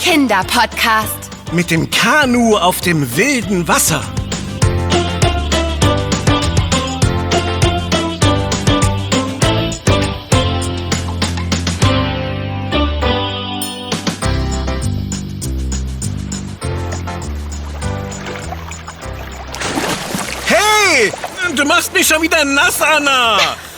Kinderpodcast. Mit dem Kanu auf dem wilden Wasser. Hey, du machst mich schon wieder nass, Anna.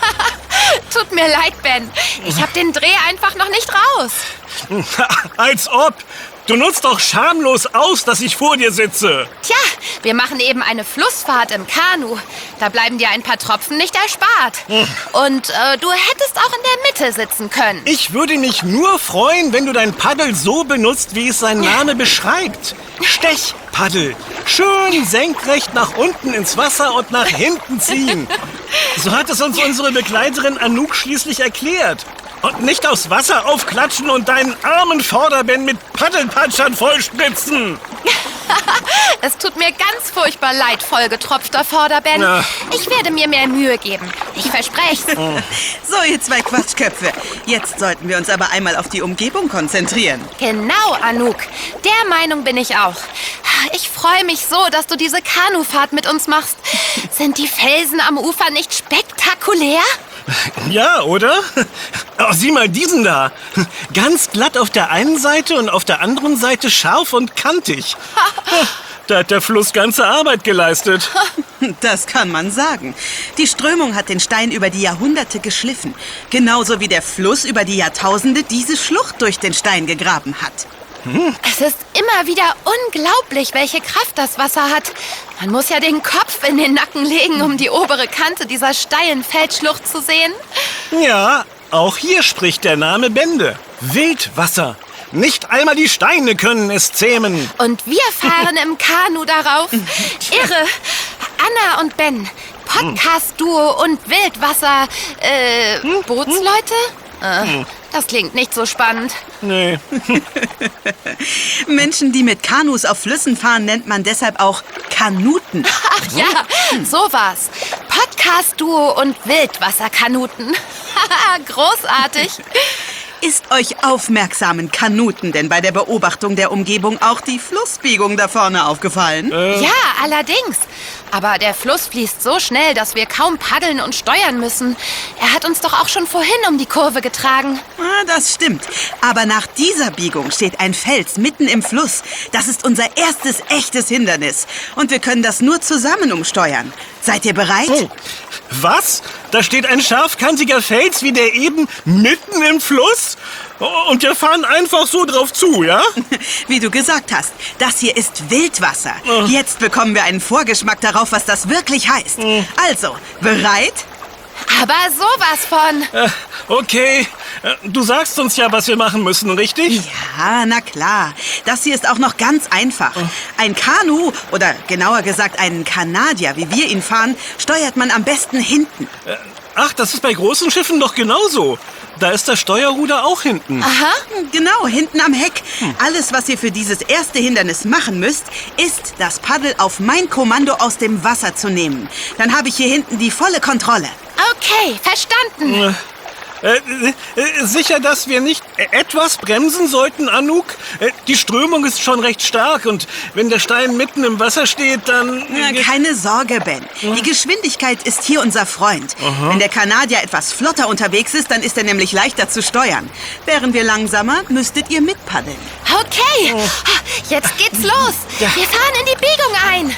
Tut mir leid, Ben. Ich habe den Dreh einfach noch nicht raus. Als ob. Du nutzt doch schamlos aus, dass ich vor dir sitze. Tja, wir machen eben eine Flussfahrt im Kanu. Da bleiben dir ein paar Tropfen nicht erspart. Und du hättest auch in der Mitte sitzen können. Ich würde mich nur freuen, wenn du dein Paddel so benutzt, wie es sein Name beschreibt. Stechpaddel. Schön senkrecht nach unten ins Wasser und nach hinten ziehen. So hat es uns unsere Begleiterin Anouk schließlich erklärt. Und nicht aufs Wasser aufklatschen und deinen armen Vorderbein mit Paddelpatschern vollspritzen. Es tut mir ganz furchtbar leid, vollgetropfter Vorderben. Ja. Ich werde mir mehr Mühe geben. Ich verspreche es. So, ihr zwei Quatschköpfe. Jetzt sollten wir uns aber einmal auf die Umgebung konzentrieren. Genau, Anouk. Der Meinung bin ich auch. Ich freue mich so, dass du diese Kanufahrt mit uns machst. Sind die Felsen am Ufer nicht spektakulär? Ja, oder? Oh, sieh mal diesen da. Ganz glatt auf der einen Seite und auf der anderen Seite scharf und kantig. Da hat der Fluss ganze Arbeit geleistet. Das kann man sagen. Die Strömung hat den Stein über die Jahrhunderte geschliffen. Genauso wie der Fluss über die Jahrtausende diese Schlucht durch den Stein gegraben hat. Es ist immer wieder unglaublich, welche Kraft das Wasser hat. Man muss ja den Kopf in den Nacken legen, um die obere Kante dieser steilen Felsschlucht zu sehen. Ja, auch hier spricht der Name Bände. Wildwasser. Nicht einmal die Steine können es zähmen. Und wir fahren im Kanu darauf. Irre. Anna und Ben, Podcast-Duo und Wildwasser, Bootsleute? Das klingt nicht so spannend. Nee. Menschen, die mit Kanus auf Flüssen fahren, nennt man deshalb auch Kanuten. Ach ja, sowas. Podcast-Duo und Wildwasserkanuten. Großartig. Ist euch aufmerksamen Kanuten denn bei der Beobachtung der Umgebung auch die Flussbiegung da vorne aufgefallen? Ja, allerdings. Aber der Fluss fließt so schnell, dass wir kaum paddeln und steuern müssen. Er hat uns doch auch schon vorhin um die Kurve getragen. Das stimmt. Aber nach dieser Biegung steht ein Fels mitten im Fluss. Das ist unser erstes echtes Hindernis. Und wir können das nur zusammen umsteuern. Seid ihr bereit? Oh. Was? Da steht ein scharfkantiger Fels wie der eben mitten im Fluss? Und wir fahren einfach so drauf zu, ja? Wie du gesagt hast, das hier ist Wildwasser. Jetzt bekommen wir einen Vorgeschmack darauf, was das wirklich heißt. Also, bereit? Aber sowas von. Okay. Du sagst uns ja, was wir machen müssen, richtig? Ja, na klar. Das hier ist auch noch ganz einfach. Ein Kanu, oder genauer gesagt einen Kanadier, wie wir ihn fahren, steuert man am besten hinten. Ach, das ist bei großen Schiffen doch genauso. Da ist das Steuerruder auch hinten. Aha. Genau, hinten am Heck. Alles, was ihr für dieses erste Hindernis machen müsst, ist, das Paddel auf mein Kommando aus dem Wasser zu nehmen. Dann habe ich hier hinten die volle Kontrolle. Okay, verstanden. Sicher, dass wir nicht etwas bremsen sollten, Anouk? Die Strömung ist schon recht stark und wenn der Stein mitten im Wasser steht, dann... Keine Sorge, Ben. Die Geschwindigkeit ist hier unser Freund. Wenn der Kanadier etwas flotter unterwegs ist, dann ist er nämlich leichter zu steuern. Wären wir langsamer, müsstet ihr mitpaddeln. Okay, jetzt geht's los. Wir fahren in die Biegung ein.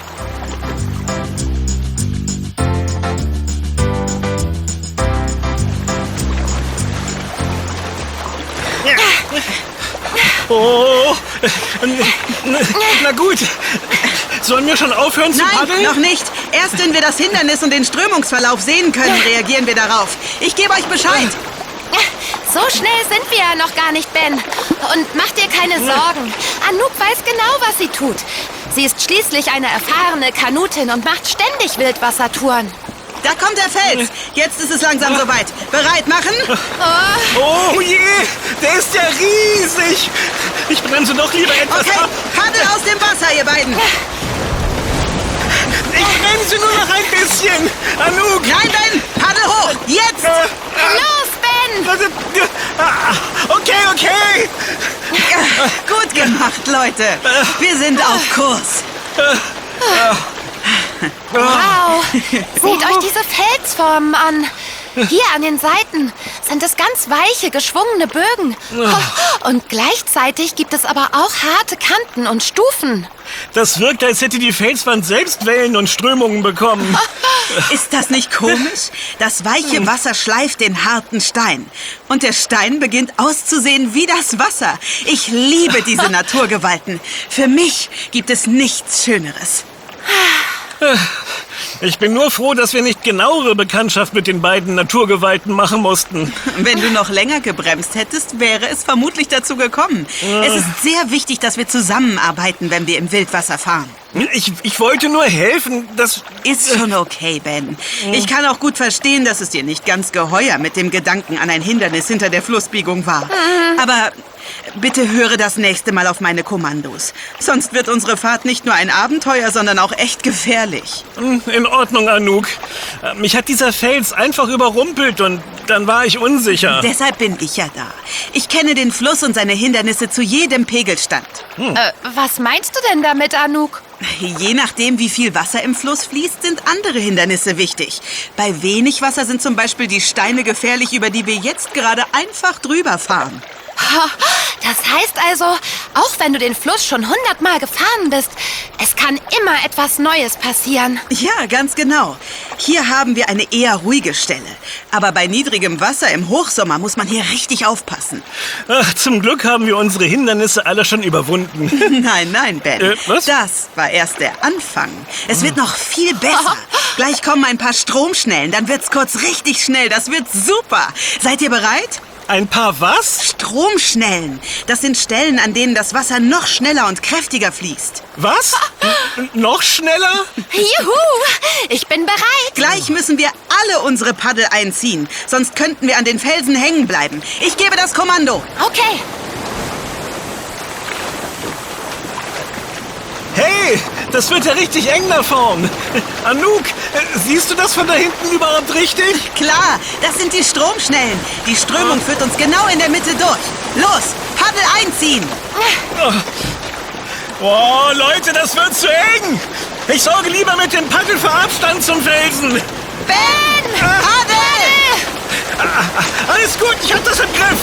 Oh, na gut. Sollen wir schon aufhören zu paddeln? Nein, noch nicht. Erst wenn wir das Hindernis und den Strömungsverlauf sehen können, reagieren wir darauf. Ich gebe euch Bescheid. So schnell sind wir ja noch gar nicht, Ben. Und mach dir keine Sorgen. Anouk weiß genau, was sie tut. Sie ist schließlich eine erfahrene Kanutin und macht ständig Wildwassertouren. Da kommt der Fels. Jetzt ist es langsam soweit. Bereit machen? Oh je, der ist ja riesig. Ich bremse doch lieber etwas Okay, ab. Paddel aus dem Wasser, ihr beiden. Ich bremse nur noch ein bisschen. Anouk. Nein, Ben, paddel hoch. Jetzt. Los, Ben! Okay. Gut gemacht, Leute. Wir sind auf Kurs. Wow, seht euch diese Felsformen an. Hier an den Seiten sind es ganz weiche, geschwungene Bögen. Und gleichzeitig gibt es aber auch harte Kanten und Stufen. Das wirkt, als hätte die Felswand selbst Wellen und Strömungen bekommen. Ist das nicht komisch? Das weiche Wasser schleift den harten Stein. Und der Stein beginnt auszusehen wie das Wasser. Ich liebe diese Naturgewalten. Für mich gibt es nichts Schöneres. Ich bin nur froh, dass wir nicht genauere Bekanntschaft mit den beiden Naturgewalten machen mussten. Wenn du noch länger gebremst hättest, wäre es vermutlich dazu gekommen. Es ist sehr wichtig, dass wir zusammenarbeiten, wenn wir im Wildwasser fahren. Ich wollte nur helfen, dass... Ist schon okay, Ben. Ich kann auch gut verstehen, dass es dir nicht ganz geheuer mit dem Gedanken an ein Hindernis hinter der Flussbiegung war. Aber bitte höre das nächste Mal auf meine Kommandos. Sonst wird unsere Fahrt nicht nur ein Abenteuer, sondern auch echt gefährlich. In Ordnung, Anouk. Mich hat dieser Fels einfach überrumpelt und dann war ich unsicher. Deshalb bin ich ja da. Ich kenne den Fluss und seine Hindernisse zu jedem Pegelstand. Was meinst du denn damit, Anouk? Je nachdem, wie viel Wasser im Fluss fließt, sind andere Hindernisse wichtig. Bei wenig Wasser sind zum Beispiel die Steine gefährlich, über die wir jetzt gerade einfach drüber fahren. Das heißt also, auch wenn du den Fluss schon 100-mal gefahren bist, es kann immer etwas Neues passieren. Ja, ganz genau. Hier haben wir eine eher ruhige Stelle. Aber bei niedrigem Wasser im Hochsommer muss man hier richtig aufpassen. Ach, zum Glück haben wir unsere Hindernisse alle schon überwunden. Nein, Ben. Was? Das war erst der Anfang. Es wird noch viel besser. Gleich kommen ein paar Stromschnellen, dann wird's kurz richtig schnell. Das wird super. Seid ihr bereit? Ein paar was? Stromschnellen. Das sind Stellen, an denen das Wasser noch schneller und kräftiger fließt. Was? Noch schneller? Juhu, ich bin bereit. Gleich müssen wir alle unsere Paddel einziehen. Sonst könnten wir an den Felsen hängen bleiben. Ich gebe das Kommando. Okay. Hey, das wird ja richtig eng da vorn. Anouk, siehst du das von da hinten überhaupt richtig? Klar, das sind die Stromschnellen. Die Strömung führt uns genau in der Mitte durch. Los, Paddel einziehen. Oh, Leute, das wird zu eng. Ich sorge lieber mit dem Paddel für Abstand zum Felsen. Ben, Paddel! Alles gut, ich hab das im Griff.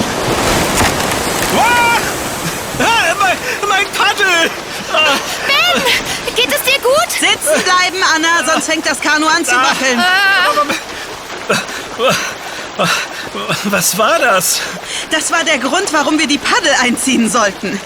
Mein Paddel! Ben, geht es dir gut? Sitzen bleiben, Anna, sonst fängt das Kanu an zu wackeln. Was war das? Das war der Grund, warum wir die Paddel einziehen sollten.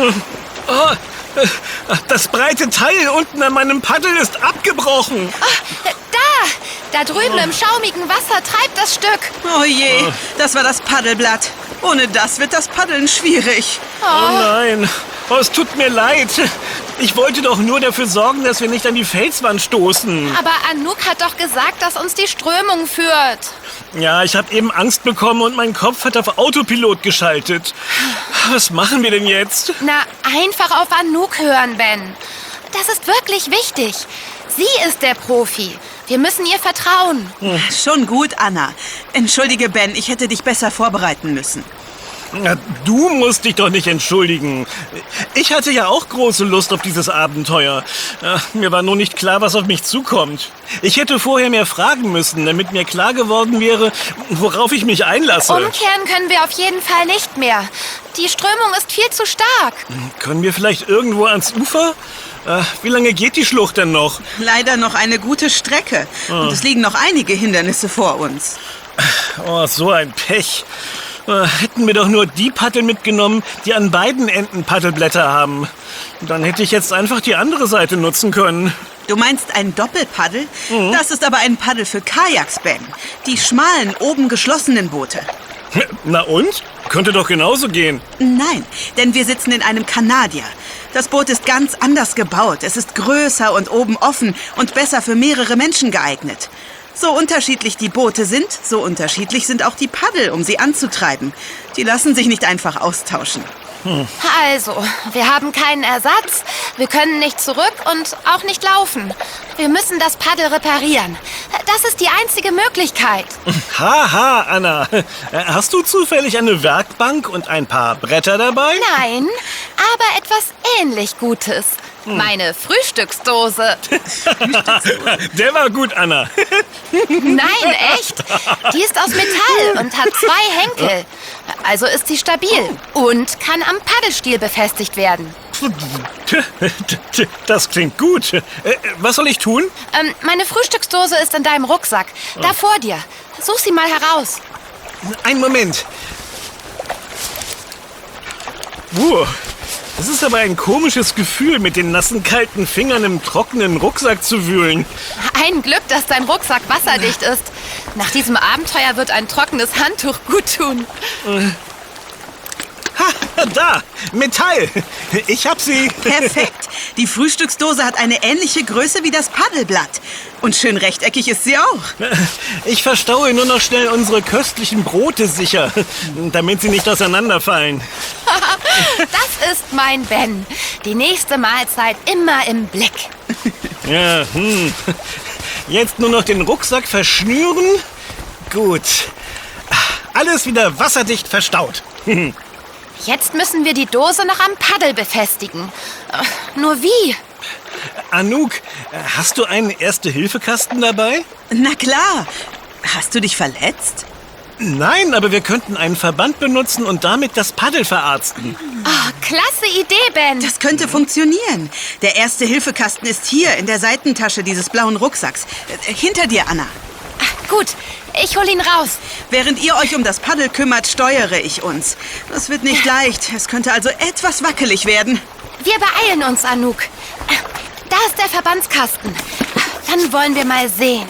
Das breite Teil unten an meinem Paddel ist abgebrochen. Da drüben im schaumigen Wasser treibt das Stück. Oh je, das war das Paddelblatt. Ohne das wird das Paddeln schwierig. Oh nein, es tut mir leid. Ich wollte doch nur dafür sorgen, dass wir nicht an die Felswand stoßen. Aber Anouk hat doch gesagt, dass uns die Strömung führt. Ja, ich habe eben Angst bekommen und mein Kopf hat auf Autopilot geschaltet. Was machen wir denn jetzt? Na, einfach auf Anouk hören, Ben. Das ist wirklich wichtig. Sie ist der Profi. Wir müssen ihr vertrauen. Schon gut, Anna. Entschuldige, Ben, ich hätte dich besser vorbereiten müssen. Na, du musst dich doch nicht entschuldigen. Ich hatte ja auch große Lust auf dieses Abenteuer. Mir war nur nicht klar, was auf mich zukommt. Ich hätte vorher mehr fragen müssen, damit mir klar geworden wäre, worauf ich mich einlasse. Umkehren können wir auf jeden Fall nicht mehr. Die Strömung ist viel zu stark. Können wir vielleicht irgendwo ans Ufer? Wie lange geht die Schlucht denn noch? Leider noch eine gute Strecke. Und es liegen noch einige Hindernisse vor uns. Oh, so ein Pech. Hätten wir doch nur die Paddel mitgenommen, die an beiden Enden Paddelblätter haben. Dann hätte ich jetzt einfach die andere Seite nutzen können. Du meinst ein Doppelpaddel? Das ist aber ein Paddel für Kajaks, Ben. Die schmalen, oben geschlossenen Boote. Na und? Könnte doch genauso gehen. Nein, denn wir sitzen in einem Kanadier. Das Boot ist ganz anders gebaut. Es ist größer und oben offen und besser für mehrere Menschen geeignet. So unterschiedlich die Boote sind, so unterschiedlich sind auch die Paddel, um sie anzutreiben. Die lassen sich nicht einfach austauschen. Also, wir haben keinen Ersatz, wir können nicht zurück und auch nicht laufen. Wir müssen das Paddel reparieren. Das ist die einzige Möglichkeit. Haha, Anna. Hast du zufällig eine Werkbank und ein paar Bretter dabei? Nein, aber etwas ähnlich Gutes. Meine Frühstücksdose. Der war gut, Anna. Nein, echt. Die ist aus Metall und hat 2 Henkel. Also ist sie stabil und kann am Paddelstiel befestigt werden. Das klingt gut. Was soll ich tun? Meine Frühstücksdose ist in deinem Rucksack. Da vor dir. Such sie mal heraus. Einen Moment. Das ist aber ein komisches Gefühl, mit den nassen, kalten Fingern im trockenen Rucksack zu wühlen. Ein Glück, dass dein Rucksack wasserdicht ist. Nach diesem Abenteuer wird ein trockenes Handtuch gut tun. Ha, da, Metall. Ich hab sie. Perfekt. Die Frühstücksdose hat eine ähnliche Größe wie das Paddelblatt. Und schön rechteckig ist sie auch. Ich verstaue nur noch schnell unsere köstlichen Brote sicher, damit sie nicht auseinanderfallen. Das ist mein Ben. Die nächste Mahlzeit immer im Blick. Ja, Jetzt nur noch den Rucksack verschnüren. Gut. Alles wieder wasserdicht verstaut. Jetzt müssen wir die Dose noch am Paddel befestigen. Nur wie? Anouk, hast du einen Erste-Hilfe-Kasten dabei? Na klar. Hast du dich verletzt? Nein, aber wir könnten einen Verband benutzen und damit das Paddel verarzten. Oh, klasse Idee, Ben. Das könnte funktionieren. Der Erste-Hilfe-Kasten ist hier in der Seitentasche dieses blauen Rucksacks. Hinter dir, Anna. Gut, ich hol ihn raus. Während ihr euch um das Paddel kümmert, steuere ich uns. Das wird nicht leicht. Es könnte also etwas wackelig werden. Wir beeilen uns, Anouk. Da ist der Verbandskasten. Dann wollen wir mal sehen.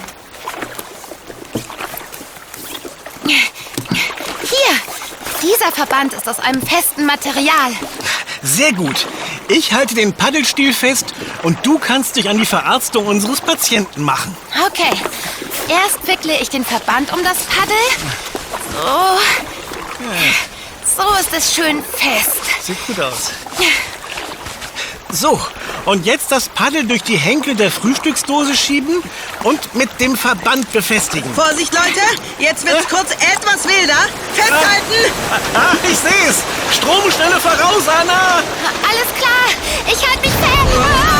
Hier, dieser Verband ist aus einem festen Material. Sehr gut. Ich halte den Paddelstiel fest und du kannst dich an die Verarztung unseres Patienten machen. Okay, erst wickle ich den Verband um das Paddel. So ist es schön fest. Sieht gut aus. So, und jetzt das Paddel durch die Henkel der Frühstücksdose schieben und mit dem Verband befestigen. Vorsicht, Leute! Jetzt wird's kurz etwas wilder. Festhalten! Ich sehe es! Stromstelle voraus, Anna! Alles klar, ich halte mich fest.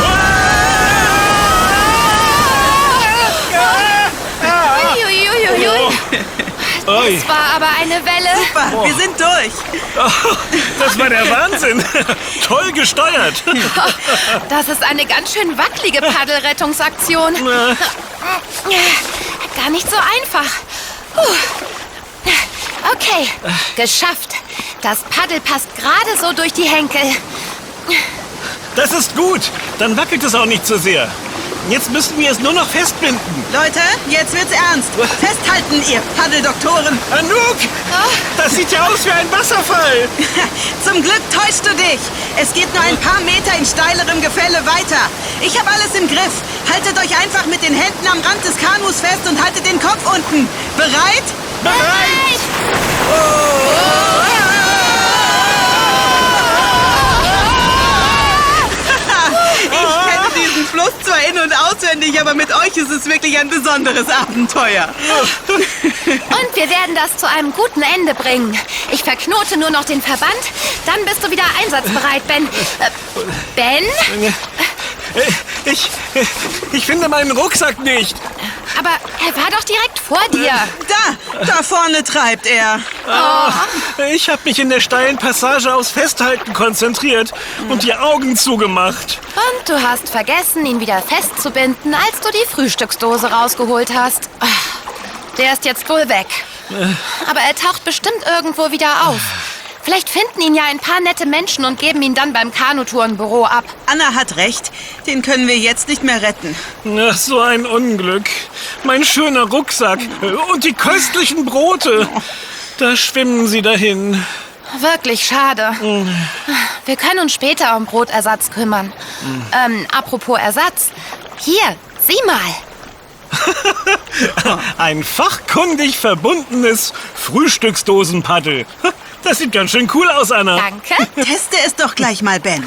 Uiuiuiui. Das war aber eine Welle. Super, wir sind durch. Das war der Wahnsinn! Toll gesteuert! Das ist eine ganz schön wackelige Paddelrettungsaktion. Gar nicht so einfach. Okay, geschafft. Das Paddel passt gerade so durch die Henkel. Das ist gut! Dann wackelt es auch nicht so sehr. Jetzt müssen wir es nur noch festbinden. Leute, jetzt wird's ernst. Festhalten, ihr Paddeldoktoren. Anouk! Das sieht ja aus wie ein Wasserfall! Zum Glück täuschst du dich. Es geht nur ein paar Meter in steilerem Gefälle weiter. Ich habe alles im Griff. Haltet euch einfach mit den Händen am Rand des Kanus fest und haltet den Kopf unten. Bereit? Bereit! Ich kenne diesen Fluss zwar in- und auswendig, aber mit euch ist es wirklich ein besonderes Abenteuer. Und wir werden das zu einem guten Ende bringen. Ich verknote nur noch den Verband, dann bist du wieder einsatzbereit, Ben. Ben? Ich finde meinen Rucksack nicht. Aber er war doch direkt vor dir. Da vorne treibt er. Ich habe mich in der steilen Passage aufs Festhalten konzentriert und die Augen zugemacht. Und du hast vergessen, ihn wieder festzubinden, als du die Frühstücksdose rausgeholt hast. Der ist jetzt wohl weg. Aber er taucht bestimmt irgendwo wieder auf. Vielleicht finden ihn ja ein paar nette Menschen und geben ihn dann beim Kanutourenbüro ab. Anna hat recht. Den können wir jetzt nicht mehr retten. Ach, so ein Unglück. Mein schöner Rucksack und die köstlichen Brote. Da schwimmen sie dahin. Wirklich schade. Wir können uns später um Brotersatz kümmern. Apropos Ersatz. Hier, sieh mal. Ein fachkundig verbundenes Frühstücksdosenpaddel. Das sieht ganz schön cool aus, Anna. Danke. Teste es doch gleich mal, Ben.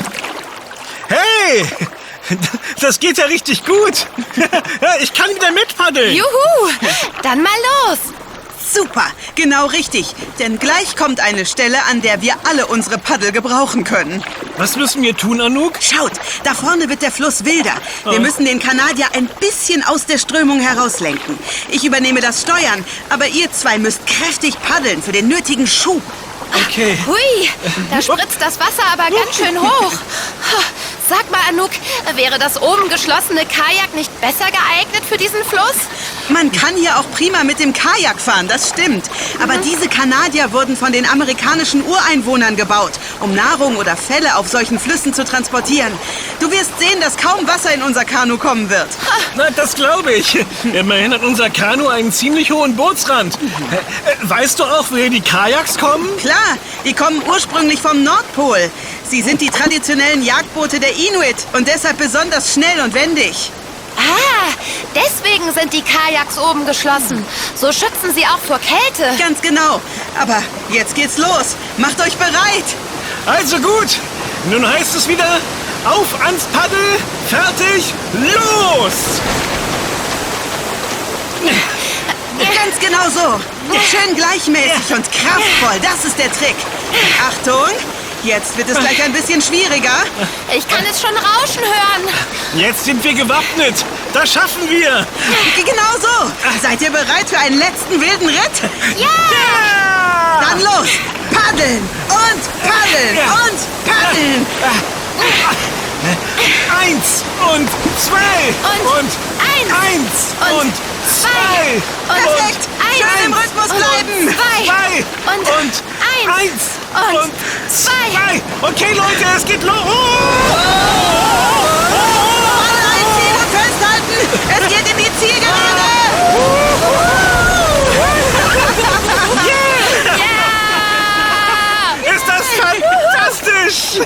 Hey, das geht ja richtig gut. Ja, ich kann wieder mitpaddeln. Juhu. Dann mal los. Super, genau richtig. Denn gleich kommt eine Stelle, an der wir alle unsere Paddel gebrauchen können. Was müssen wir tun, Anouk? Schaut, da vorne wird der Fluss wilder. Wir müssen den Kanadier ein bisschen aus der Strömung herauslenken. Ich übernehme das Steuern, aber ihr zwei müsst kräftig paddeln für den nötigen Schub. Okay. Hui, da spritzt das Wasser aber ganz schön hoch. Sag mal, Anouk, wäre das oben geschlossene Kajak nicht besser geeignet für diesen Fluss? Man kann hier auch prima mit dem Kajak fahren, das stimmt. Aber diese Kanadier wurden von den amerikanischen Ureinwohnern gebaut, um Nahrung oder Felle auf solchen Flüssen zu transportieren. Du wirst sehen, dass kaum Wasser in unser Kanu kommen wird. Na, das glaube ich. Immerhin hat unser Kanu einen ziemlich hohen Bootsrand. Weißt du auch, woher die Kajaks kommen? Klar, die kommen ursprünglich vom Nordpol. Sie sind die traditionellen Jagdboote der Inuit und deshalb besonders schnell und wendig. Ah, deswegen sind die Kajaks oben geschlossen. So schützen sie auch vor Kälte. Ganz genau. Aber jetzt geht's los. Macht euch bereit. Also gut, nun heißt es wieder, auf ans Paddel, fertig, los! Ganz genau so. Schön gleichmäßig und kraftvoll. Das ist der Trick. Achtung, jetzt wird es gleich ein bisschen schwieriger. Ich kann es schon rauschen hören. Jetzt sind wir gewappnet, das schaffen wir! Genau so. Seid ihr bereit für einen letzten wilden Ritt? Ja! Dann los. Paddeln und paddeln und paddeln. 1 und 2 und 1 und 2 Perfekt. Schön im Rhythmus bleiben. 2 und 1 und 2. Okay, Leute, es geht los! Alle einziehen und festhalten. Es geht in die Zielgerade. Ja! Ist das fantastisch!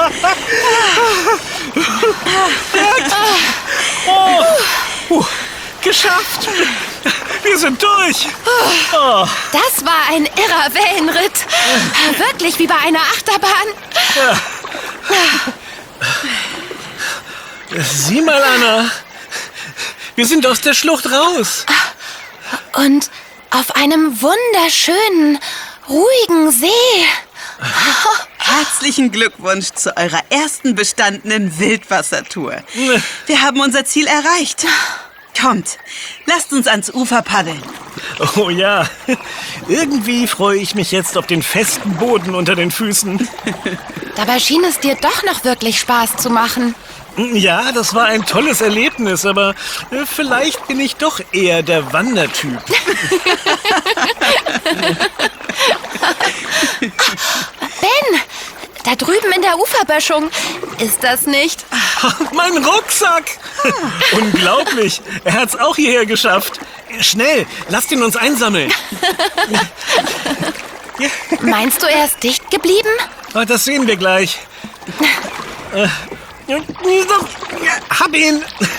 Geschafft! Wir sind durch! Oh. Das war ein irrer Wellenritt. Wirklich wie bei einer Achterbahn. Sieh mal, Anna. Wir sind aus der Schlucht raus. Und auf einem wunderschönen, ruhigen See. Herzlichen Glückwunsch zu eurer ersten bestandenen Wildwassertour. Wir haben unser Ziel erreicht. Kommt, lasst uns ans Ufer paddeln. Oh ja, irgendwie freue ich mich jetzt auf den festen Boden unter den Füßen. Dabei schien es dir doch noch wirklich Spaß zu machen. Ja, das war ein tolles Erlebnis, aber vielleicht bin ich doch eher der Wandertyp. Ben, da drüben in der Uferböschung. Ist das nicht? Mein Rucksack! Unglaublich, er hat's auch hierher geschafft. Schnell, lasst ihn uns einsammeln. Meinst du, er ist dicht geblieben? Das sehen wir gleich. Hab ihn!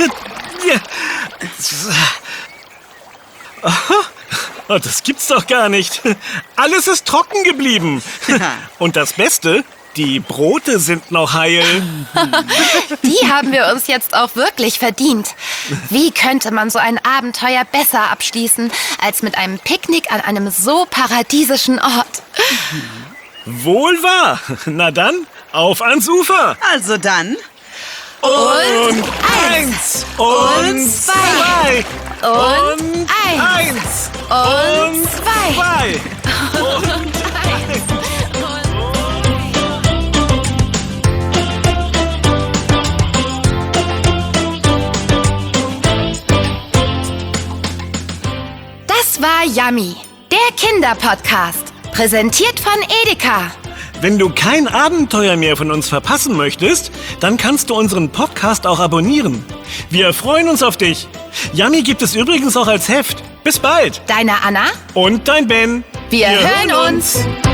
Oh, das gibt's doch gar nicht. Alles ist trocken geblieben. Und das Beste, die Brote sind noch heil. Die haben wir uns jetzt auch wirklich verdient. Wie könnte man so ein Abenteuer besser abschließen, als mit einem Picknick an einem so paradiesischen Ort? Wohl wahr. Na dann, auf ans Ufer. Also dann, Und 1 und 2 und 1 und 2 und Das war Yummy, der Kinderpodcast. Präsentiert von Edeka. Wenn du kein Abenteuer mehr von uns verpassen möchtest, dann kannst du unseren Podcast auch abonnieren. Wir freuen uns auf dich. Yummy gibt es übrigens auch als Heft. Bis bald. Deine Anna? Und dein Ben. Wir hören uns.